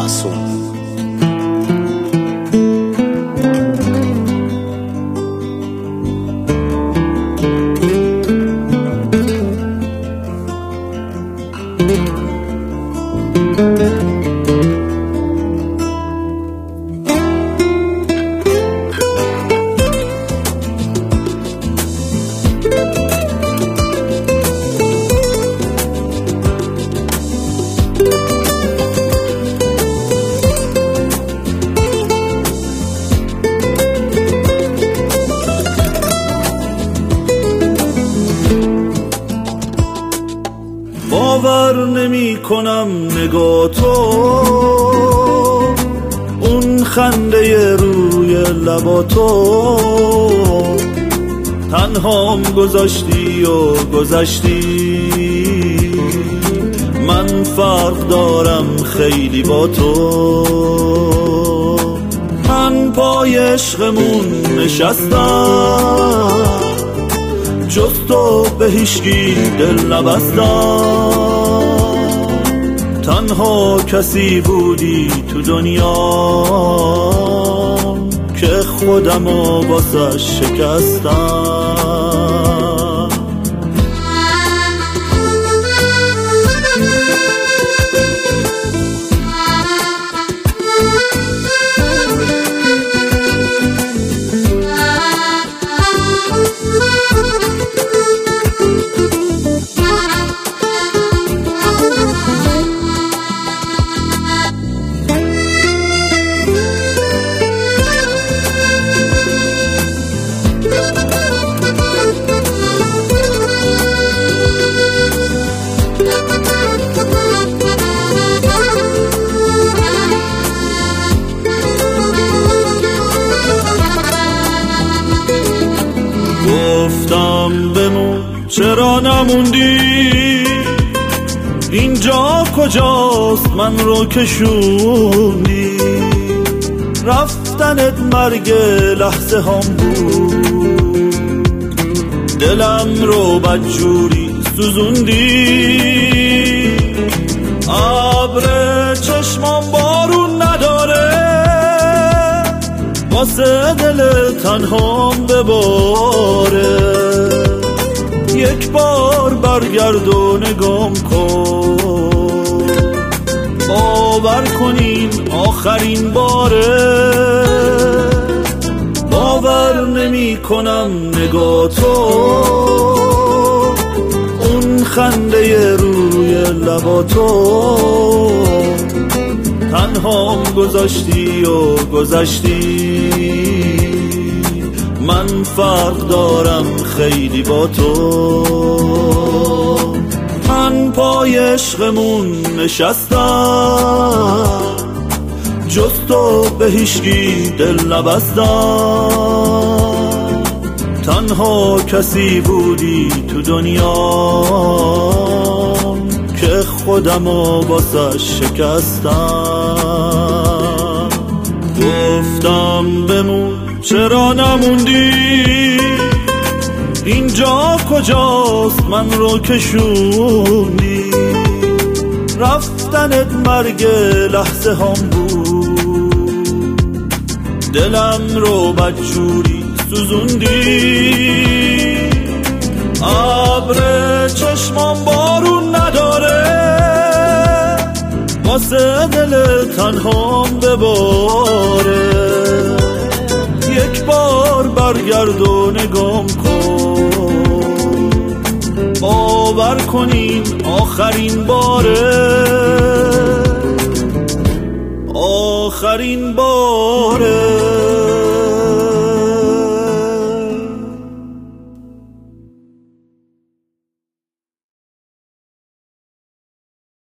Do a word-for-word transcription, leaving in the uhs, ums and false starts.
معصوم. باور نمی کنم نگاه تو، اون خنده روی لبا تو، تنهام گذاشتی و گذشتی. من فرق دارم خیلی با تو، من پای عشقمون نشستم، جز تو به هیچکی دل نبستم. تنها کسی بودی تو دنیا که خودمو واسه شکستم. گفتم بمون چرا نموندی، اینجا کجاست من رو کشوندی. رفتنت مرگ لحظه هم بود، دلم رو بدجوری سوزوندی. ابر چشمام بارون نداره، واسه دل تنهام بباره. یک بار برگرد و نگام کن، باور کنین آخرین باره. باور نمی کنم نگاه تو، اون خنده روی لبا تو، تنهام گذاشتی و گذشتی. من فرق دارم خیلی با تو، من پای عشقمون نشستم، جز تو به هیچکی دل نبستم. تنها کسی بودی تو دنیا که خودمو واسه شکستم. گفتم بمون چرا نموندی، اینجا کجاست من رو کشوندی. رفتنت مرگ لحظه هم بود، دلم رو بدجوری سوزوندی. ابر چشمام بارون نداره، واسه دل تنهام بباره. یک بار برگرد و نگام کن، باور کنین آخرین باره. آخرین باره.